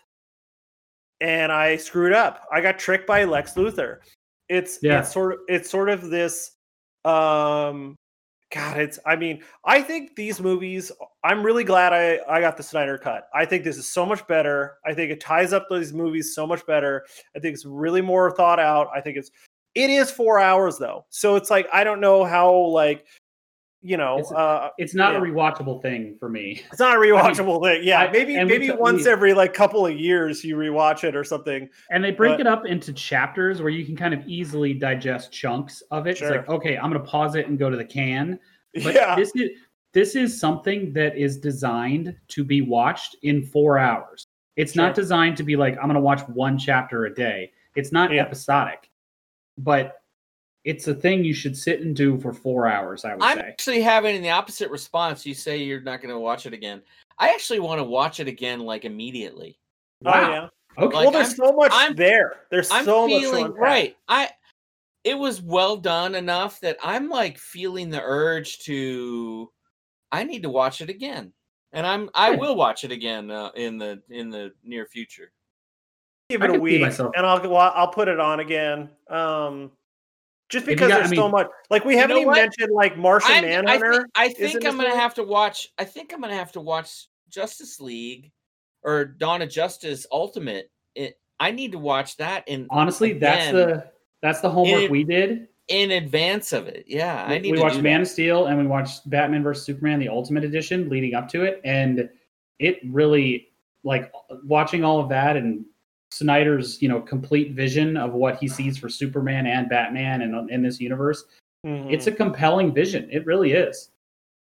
and I screwed up. I got tricked by Lex Luthor. It's yeah. it's sort of it's sort of this. Um, God, it's, I mean, I think these movies, I'm really glad I, I got the Snyder cut. I think this is so much better. I think it ties up these movies so much better. I think it's really more thought out. I think it's, it is four hours though. So it's like, I don't know how, like, you know, it's, uh, it's not yeah. a rewatchable thing for me. It's not a rewatchable I mean, thing. Yeah. I, maybe, maybe t- once we, every like couple of years you rewatch it or something. And they break but, it up into chapters where you can kind of easily digest chunks of it. Sure. It's like, okay, I'm going to pause it and go to the can. But yeah. this is, this is something that is designed to be watched in four hours. It's sure. not designed to be like, I'm going to watch one chapter a day. It's not yeah. episodic, but it's a thing you should sit and do for four hours, I would I'm say. I'm actually having the opposite response. You say you're not going to watch it again. I actually want to watch it again, like, immediately. Wow. Oh, yeah. Okay. Well, there's I'm, so much I'm, there. There's I'm so feeling, much. Right. I, it was well done enough that I'm like feeling the urge to. I need to watch it again, and I'm I will watch it again uh, in the in the near future. Give it a week, and I'll I'll put it on again. Um, just because got, there's I mean, so much. Like we haven't even what? mentioned like Martian I'm, Manhunter. I think, I think I'm gonna have to watch. I think I'm gonna have to watch Justice League or Dawn of Justice Ultimate. It, I need to watch that. And honestly, again, that's the that's the homework in, we did in advance of it. Yeah, we, I need. We to watched do Man that. of Steel and we watched Batman versus Superman, the Ultimate Edition, leading up to it, and it really like watching all of that and Snyder's, you know, complete vision of what he sees for Superman and Batman and in this universe. Mm-hmm. It's a compelling vision. It really is.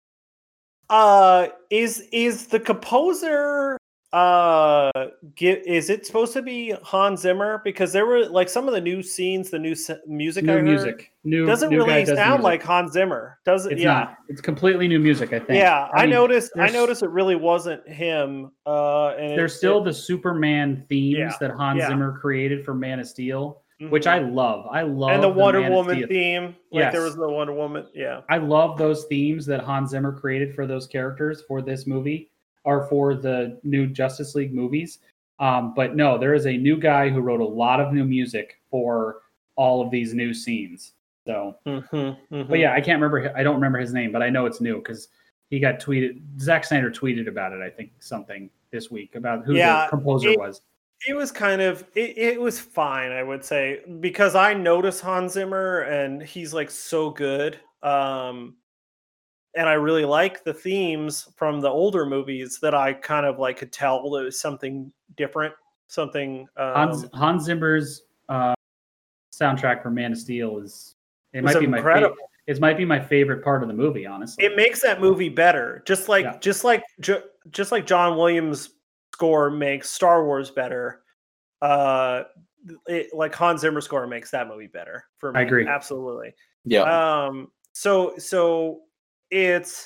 Uh, is is the composer uh get is it supposed to be Hans Zimmer? Because there were like some of the new scenes, the new se- music new I heard, music new doesn't new really does sound music. like Hans Zimmer, does it? It's yeah not. It's completely new music, I think. Yeah, I, I mean, noticed I noticed it really wasn't him. Uh and there's it, still it, the Superman themes yeah, that Hans yeah. Zimmer created for Man of Steel, mm-hmm. which I love. I love and the Wonder the Woman theme. Like yes. there was the Wonder Woman. Yeah. I love those themes that Hans Zimmer created for those characters for this movie or for the new Justice League movies. Um, but no, there is a new guy who wrote a lot of new music for all of these new scenes. So, mm-hmm, mm-hmm. But yeah, I can't remember. I don't remember his name, but I know it's new because he got tweeted. Zack Snyder tweeted about it. I think something this week about who yeah, the composer it, was. It was kind of it, it was fine, I would say, because I noticed Hans Zimmer and he's like so good. Um, and I really like the themes from the older movies that I kind of like could tell there was something different, something. Um, Hans Hans Zimmer's uh, soundtrack for Man of Steel is it might be incredible. my favorite. It might be my favorite part of the movie, honestly. It makes that movie better, just like yeah. just like ju- just like John Williams' score makes Star Wars better. Uh, it, like Hans Zimmer score makes that movie better for me. I agree, absolutely. Yeah. Um. So so. It's,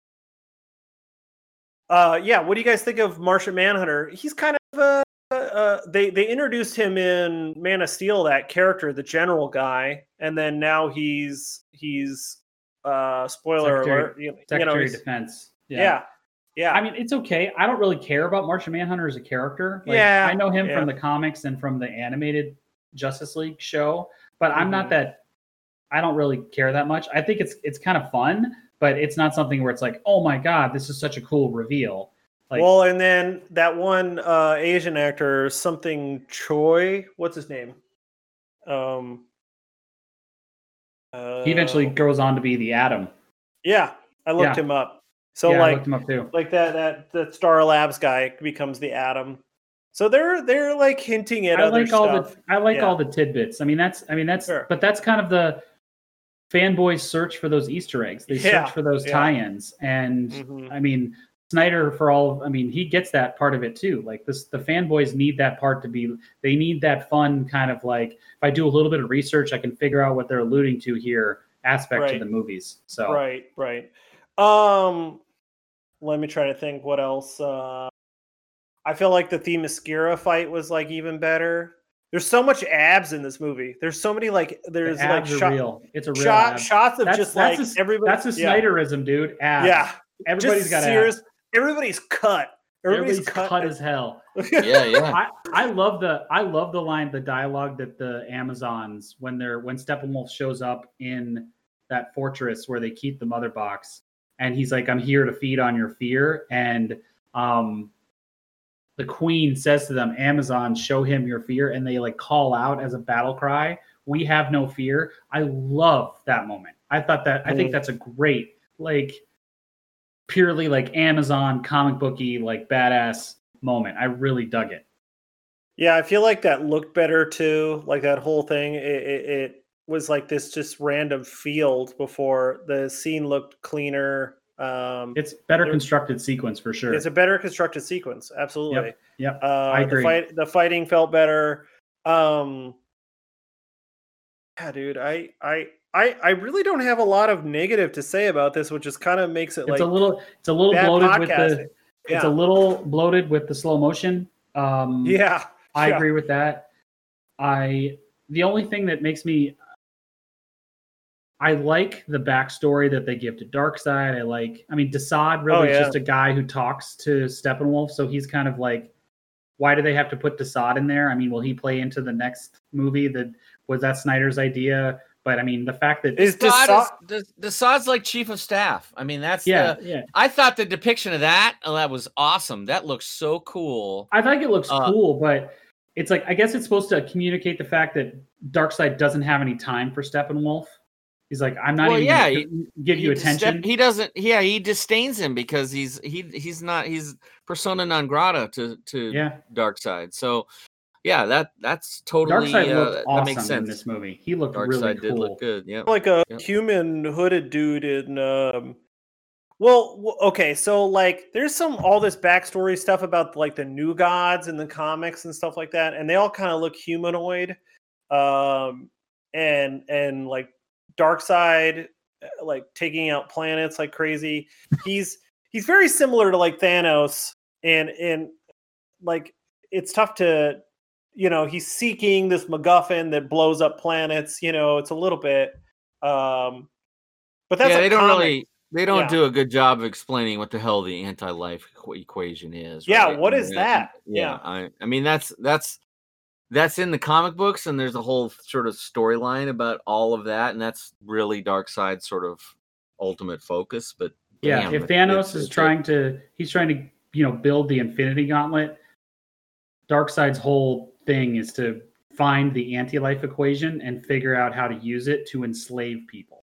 uh, yeah. What do you guys think of Martian Manhunter? He's kind of, uh, uh, they they introduced him in Man of Steel, that character, the general guy, and then now he's he's, uh, spoiler Secretary, alert, you, Secretary you know, of Defense. Yeah. yeah, yeah. I mean, it's okay. I don't really care about Martian Manhunter as a character. Like, yeah, I know him yeah. from the comics and from the animated Justice League show, but mm-hmm. I'm not that. I don't really care that much. I think it's it's kind of fun. But it's not something where it's like, oh my God, this is such a cool reveal. Like, well, and then that one uh, Asian actor, something Choi, what's his name? Um, uh, he eventually goes on to be the Atom. Yeah, I looked yeah. him up. So yeah, like, I looked him up too. Like that that that Star Labs guy becomes the Atom. So they're they're like hinting at I other like all stuff. the I like yeah. all the tidbits. I mean that's I mean that's sure. but that's kind of the fanboys search for those Easter eggs. They yeah. search for those yeah. tie-ins. And mm-hmm. I mean, Snyder for all, I mean, he gets that part of it too. Like this, the fanboys need that part to be, they need that fun kind of like, if I do a little bit of research, I can figure out what they're alluding to here aspect right. to the movies. So, right, right. Um, let me try to think what else. Uh, I feel like the Themyscira fight was like even better. There's so much abs in this movie. There's so many like there's the like abs shot, are real. It's a real shot, ab. shots of that's, just that's like a, everybody. That's a yeah. Snyderism, dude. Abs. Yeah, everybody's just got serious, abs. Everybody's cut. Everybody's, everybody's cut, cut as hell. yeah, yeah. I, I love the I love the line, the dialogue that the Amazons when they're when Steppenwolf shows up in that fortress where they keep the mother box, and he's like, "I'm here to feed on your fear," and um. the queen says to them, Amazon, show him your fear. And they like call out as a battle cry, we have no fear. I love that moment. I thought that, I think that's a great, like purely like Amazon comic booky, like badass moment. I really dug it. Yeah. I feel like that looked better too. Like that whole thing, it, it, it was like this just random field before the scene looked cleaner. Um, it's better constructed sequence for sure. It's a better constructed sequence. Absolutely. Yep. yep. Uh, I agree. The, fight, the fighting felt better. Um, yeah, dude, I, I, I, I really don't have a lot of negative to say about this, which just kind of makes it it's like a little, it's a little bloated podcasting. with the, yeah. it's a little bloated with the slow motion. Um, yeah. I yeah. agree with that. I, the only thing that makes me, I like the backstory that they give to Darkseid. I like, I mean, Desaad really Oh, is yeah. just a guy who talks to Steppenwolf, so he's kind of like, why do they have to put Desaad in there? I mean, will he play into the next movie? That was that Snyder's idea, but I mean, the fact that Is Desaad Desaad- is, Des- Desaad's like chief of staff. I mean, that's yeah, the, yeah. I thought the depiction of that, oh, that was awesome. That looks so cool. I think it looks Uh, cool, but it's like, I guess it's supposed to communicate the fact that Darkseid doesn't have any time for Steppenwolf. He's like, I'm not Well, even yeah, going to give you He attention. disda- he doesn't. Yeah, he disdains him because he's he he's not he's persona non grata to to yeah, Darkseid. So yeah, that that's totally Darkseid uh, looked that awesome makes sense. in this movie. He looked Darkseid really did cool. look good. Yeah, like a Yep. human hooded dude in um well w- okay, so like there's some all this backstory stuff about like the new gods in the comics and stuff like that, and they all kind of look humanoid. Um and and like Darkseid uh, like taking out planets like crazy. He's he's very similar to like Thanos, and and like it's tough to, you know, he's seeking this MacGuffin that blows up planets. You know, it's a little bit, um, but that's yeah, a they don't comic. really they don't Yeah. do a good job of explaining what the hell the anti-life equ- equation is. Yeah, right? what I is mean, that? Yeah, Yeah. I I mean that's that's that's in the comic books, and there's a whole sort of storyline about all of that, and that's really Darkseid's sort of ultimate focus. But Yeah, damn, if it- Thanos it's- is it's a- trying to, he's trying to, you know, build the Infinity Gauntlet. Darkseid's whole thing is to find the anti-life equation and figure out how to use it to enslave people.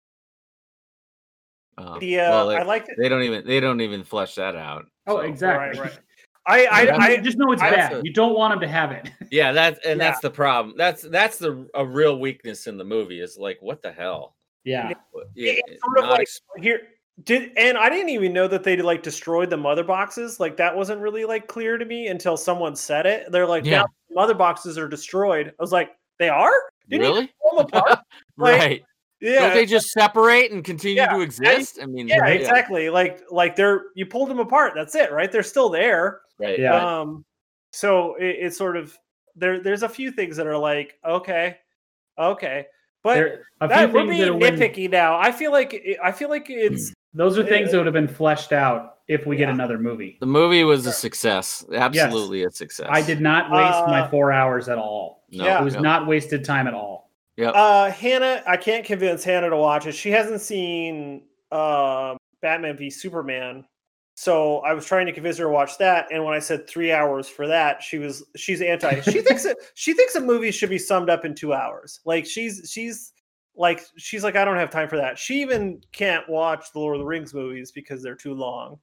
uh, The uh, well, they, I like it. they don't even they don't even flesh that out. Oh, so- exactly. Right, right. I I, Yeah. I just know it's I- bad. a- You don't want him to have it. Yeah, that's and Yeah. that's the problem. That's that's the a real weakness in the movie is like, what the hell? Yeah. Yeah, it's sort of not like ex- here did, and I didn't even know that they like destroyed the mother boxes. Like that wasn't really like clear to me until someone said it. They're like, Yeah. now the mother boxes are destroyed. I was like, they are? Didn't you really pull them apart? Like, right. Yeah. Don't they just separate and continue Yeah, to exist? I mean, Yeah, Right? exactly. Like like they're you pulled them apart. That's it, right? They're still there. right. Yeah. right. Um so it, it's sort of there there's a few things that are like, okay, okay. But There, a few that, we're things being that are when- nitpicky now. I feel like it- I feel like it's those are things Uh, that would have been fleshed out if we get yeah. another movie. The movie was a success. Absolutely a success. I did not waste my Uh, four hours at all. No, Yeah. It was no. not wasted time at all. Yep. uh Hannah, I can't convince Hannah to watch it. She hasn't seen um Batman v Superman. So I was trying to convince her to watch that, and when I said three hours for that, she was she's anti. She thinks it. She thinks a movie should be summed up in two hours. Like she's she's like she's like I don't have time for that. She even can't watch the Lord of the Rings movies because they're too long.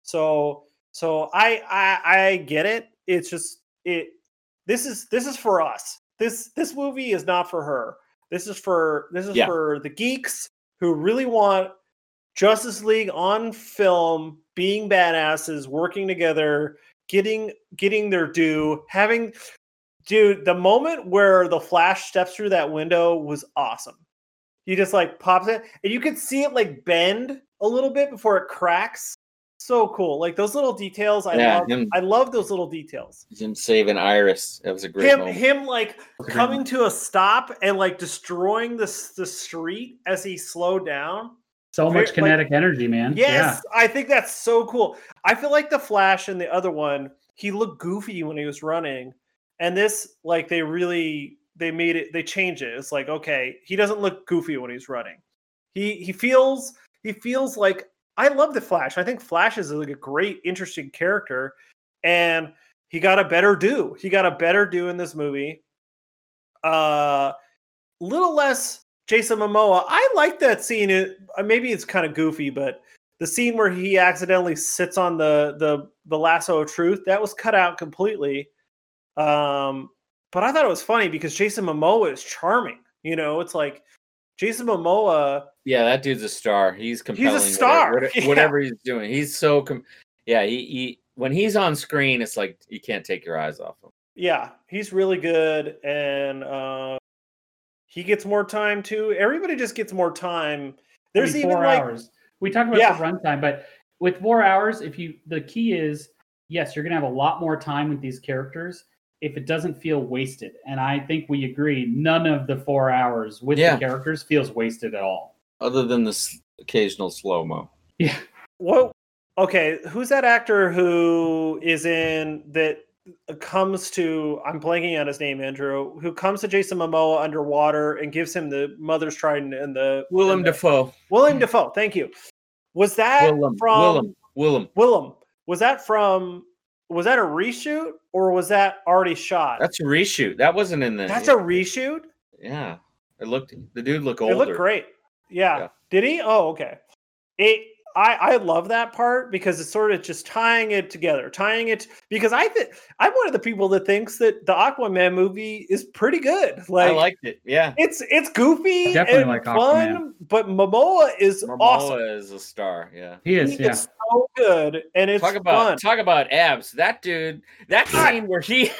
So so I I, I get it. It's just it. This is this is for us. This this movie is not for her. This is for this is Yeah. for the geeks who really want Justice League on film, being badasses, working together, getting getting their due, having dude, the moment where the Flash steps through that window was awesome. He just like pops it, and you could see it like bend a little bit before it cracks. So cool. Like those little details. I Yeah, love him- I love those little details. Him saving Iris. That was a great Him moment. him like a great coming to a stop and like destroying the s- the street as he slowed down. So Very- much kinetic energy, man. Yes, I think that's so cool. I feel like the Flash and the other one, he looked goofy when he was running, and this, like, they really they made it. They changed it. It's like, okay, he doesn't look goofy when he's running. He he feels he feels like I love the Flash. I think Flash is like a great, interesting character, and he got a better due. He got a better due in this movie. Uh, little less Jason Momoa. I like that scene. It uh, maybe it's kind of goofy, but the scene where he accidentally sits on the the the lasso of truth, that was cut out completely. Um, but I thought it was funny because Jason Momoa is charming. You know, it's like Jason Momoa. Yeah, that dude's a star. He's compelling. star, Whatever, yeah. whatever he's doing, he's so. Com- yeah, he, he when he's on screen, it's like you can't take your eyes off him. Yeah, he's really good, and uh, he gets more time too. Everybody just gets more time. There's I mean, even four like hours. We talk about Yeah. the runtime, but with four hours, if you the key is yes, you're gonna have a lot more time with these characters if it doesn't feel wasted. And I think we agree, none of the four hours with Yeah. the characters feels wasted at all. Other than the s- occasional slow mo. Yeah. What? Okay, who's that actor who is in that comes to? I'm blanking on his name, Andrew. Who comes to Jason Momoa underwater and gives him the mother's trident and the Willem and the, Dafoe. William Dafoe. Thank you. Was that Willem. from Willem. Willem. Willem? Was that from? Was that a reshoot or was that already shot? That's a reshoot. That wasn't in the. That's a reshoot. Yeah, it looked. The dude looked It older. looked great. Yeah. Yeah. Did he? Oh, okay. It. I, I love that part because it's sort of just tying it together, tying it because I think I'm one of the people that thinks that the Aquaman movie is pretty good. Like I liked it. Yeah, it's it's goofy Definitely and like fun, Aquaman. but Momoa is Momoa awesome. is a star. Yeah, He is. He Yeah. is so good, and it's talk about fun. talk about abs. That dude. That God. scene where he.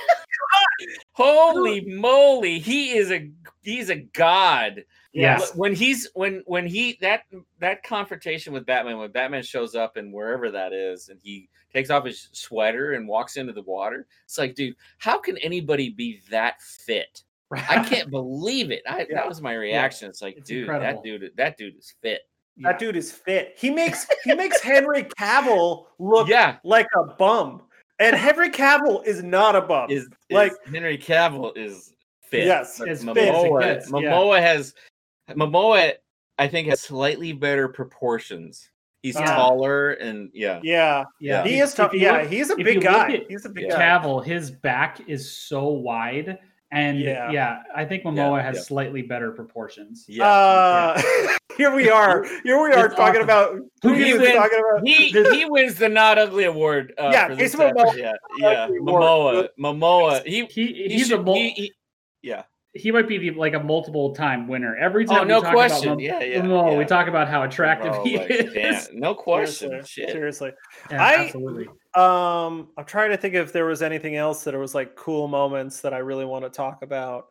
Holy moly! He is a he's a god. Yes. When he's when when he that that confrontation with Batman, when Batman shows up and wherever that is, and he takes off his sweater and walks into the water, it's like, dude, how can anybody be that fit? I can't believe it. I, Yeah. That was my reaction. It's like, It's dude, incredible. that dude, that dude is fit. That dude is fit. He makes he makes Henry Cavill look Yeah, like a bum, and Henry Cavill is not a bum. is, is like Henry Cavill is fit. Yes, But it's fit. Momoa, It's- yeah. Momoa has Momoa. I think has slightly better proportions. He's Yeah. taller and yeah. yeah, Yeah. he If- is tough. if you Yeah, look- he's a if you big look guy. at He's a big guy. Cavill, his back is so wide, and Yeah. yeah, I think Momoa Yeah, has yeah. slightly better proportions. Yeah. Uh, here we are. Here we are It's talking awesome. about who He he was wins- talking about. He he wins the not ugly award. Uh, Yeah, for this Jason Momoa. episode. Yeah, yeah. Ugly Momoa, award. Momoa. He, He he he's should, a mul- he, he, yeah. he might be the, like a multiple time winner. Every time Oh, we no talk question. about Mo- Yeah, yeah, Momoa, yeah. we talk about how attractive Oh, he like, is. damn, no question. Seriously, Shit. seriously. Yeah, I- absolutely. Um, I'm trying to think if there was anything else that was like cool moments that I really want to talk about.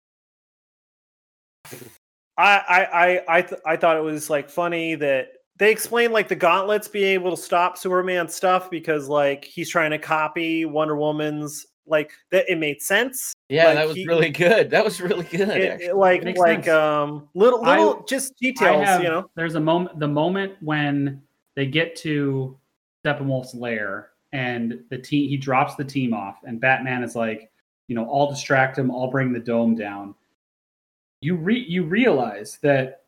I I I I, th- I thought it was like funny that they explained like the gauntlets being able to stop Superman stuff because like he's trying to copy Wonder Woman's like that. It made sense. Yeah, Like, that was he- really good. That was really good. It- actually. it, like Makes like sense. um little I- little just I details, have, you know. There's a moment, the moment when they get to Steppenwolf's lair, and the team he drops the team off, and Batman is like, you know, I'll distract him, I'll bring the dome down. You re- you realize that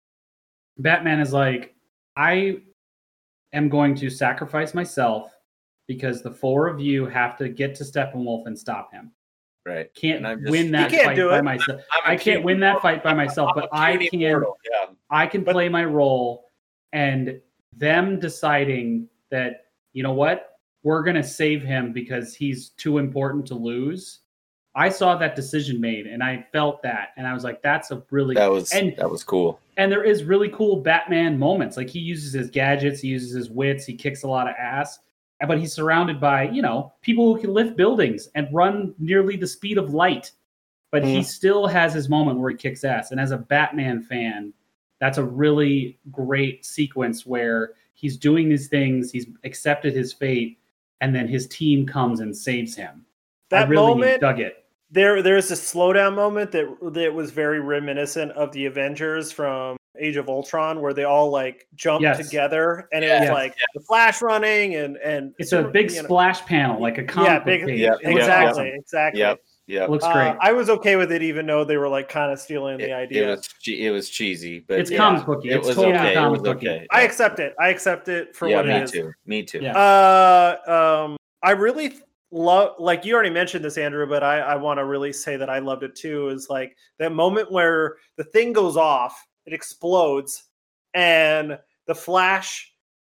Batman is like, I am going to sacrifice myself because the four of you have to get to Steppenwolf and stop him. right. Can't And I'm just- win that You can't fight do by it. myself. I'm a I can't puny win that mortal. fight by myself, I'm but a I puny can. mortal, Yeah. I can But- play my role, and them deciding that, you know what, we're going to save him because he's too important to lose. I saw that decision made, and I felt that, and I was like, that's a really That was and that was cool. and there is really cool Batman moments. Like he uses his gadgets, he uses his wits, he kicks a lot of ass, but he's surrounded by, you know, people who can lift buildings and run nearly the speed of light. But he Mhm. still has his moment where he kicks ass. And as a Batman fan, that's a really great sequence where he's doing these things, he's accepted his fate, and then his team comes and saves him. I That really moment dug it. there there's a slowdown moment that that was very reminiscent of the Avengers from Age of Ultron, where they all like jump Yes. together, and it Yeah. was Yes. like the Flash running, and and It's a big you know, splash panel, like a comic yeah, book big, page. Yeah, It looks exactly, awesome. exactly. Yep. Yep. It looks Uh, great. I was okay with it, even though they were like kind of stealing the It, idea. it was che- it was cheesy, but It's yeah. comic booky. It It's was totally okay. It comic was booky. okay. I Yeah. accept it. I accept it for Yeah, what me it is. too. Me too. Yeah. Uh, um, I really love, like you already mentioned this, Andrew, but I, I want to really say that I loved it too. Is like that moment where the thing goes off, it explodes, and the Flash,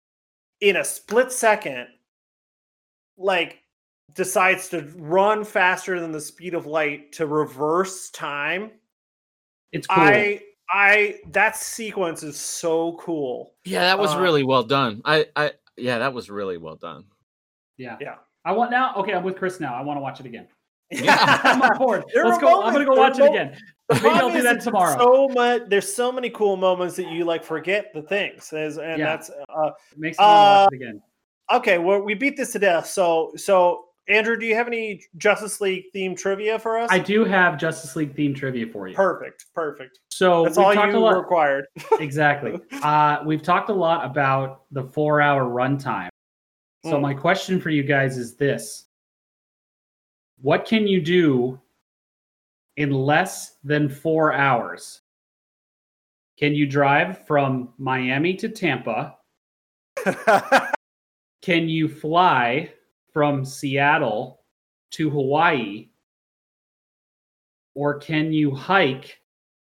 in a split second, like decides to run faster than the speed of light to reverse time. It's cool. I, I, that sequence is so cool. Yeah, that was Uh, really well done. I, I, yeah, that was really well done. yeah. Yeah. I want now. Okay, I'm with Chris now. I want to watch it again. Yeah. I'm on board. There Let's were go. I'm gonna go moments- watch it there were again. The Maybe I'll problem do is that it's tomorrow. So much. There's so many cool moments that you like forget the things, As- and Yeah. that's uh, It makes me want to watch Uh, it again. okay. Well, we beat this to death. So, so Andrew, do you have any Justice League themed trivia for us? I do have Justice League themed trivia for you. Perfect, perfect. So that's we've all talked you a lot, required. Exactly. Uh, we've talked a lot about the four-hour runtime. So Mm. my question for you guys is this: what can you do in less than four hours? Can you drive from Miami to Tampa? Can you fly from Seattle to Hawaii? Or can you hike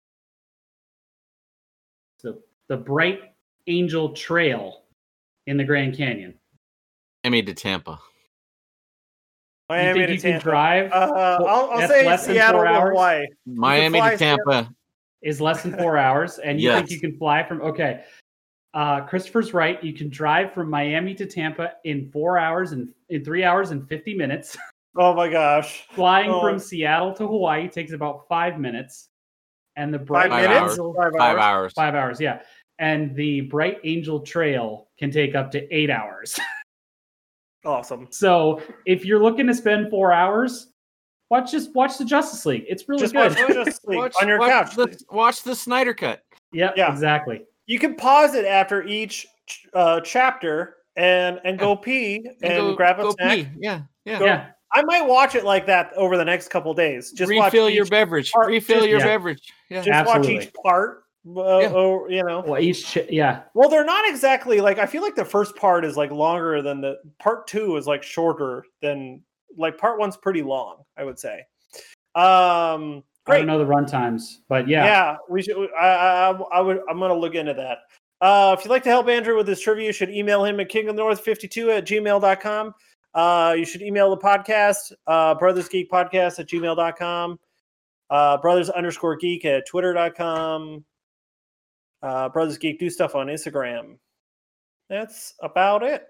the, the Bright Angel Trail in the Grand Canyon? Miami to Tampa. Miami you think to you Tampa. can drive? Uh, I'll, I'll that's say less than Seattle four to hours? Hawaii. Miami to Tampa. Is less than four hours, and you Yes. think you can fly from? Okay, uh, Christopher's right. You can drive from Miami to Tampa in four hours and in three hours and fifty minutes. Oh my gosh! Flying Oh. from Seattle to Hawaii takes about five minutes, and the Bright Five minutes? Angel Five Five hours. hours. five hours, yeah, and the Bright Angel Trail can take up to eight hours. Awesome. So if you're looking to spend four hours, watch just watch the Justice League. It's really Just good. watch Justice League Watch, on your watch couch. The, watch the Snyder Cut. Yep, Yeah. exactly. You can pause it after each uh, chapter and and go pee and, go, grab a go snack. pee. Yeah, yeah. Go- Yeah. I might watch it like that over the next couple days. Just watch Refill your each- beverage. part- Refill just- your yeah. beverage. Yeah. Just watch Absolutely. each part. Uh, Yeah. Or you know. Well, each ch- yeah. Well, they're not exactly like. I feel like the first part is like longer than the part two is like shorter than like part one's pretty long. I would say. Um, I great. don't know the run times, but yeah. Yeah, we should. I, I, I would. I'm going to look into that. Uh, if you'd like to help Andrew with his trivia, you should email him at king of the north fifty-two at gmail dot com. Uh, you should email the podcast, uh, Brothers Geek Podcast at gmail dot com. Uh, brothers underscore geek at twitter dot com. Uh, Brothers Geek do stuff on Instagram. That's about it.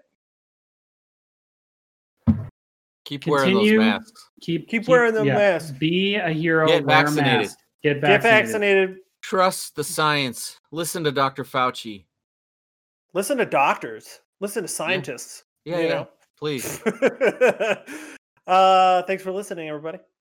Keep wearing those Continue. masks. Keep Keep wearing them masks. Be a hero. Get wear a vaccinated. mask. Get Get vaccinated. vaccinated. Trust the science. Listen to Doctor Fauci. Listen to doctors. Listen to scientists. Yeah, you yeah. know? Please. uh, thanks for listening, everybody.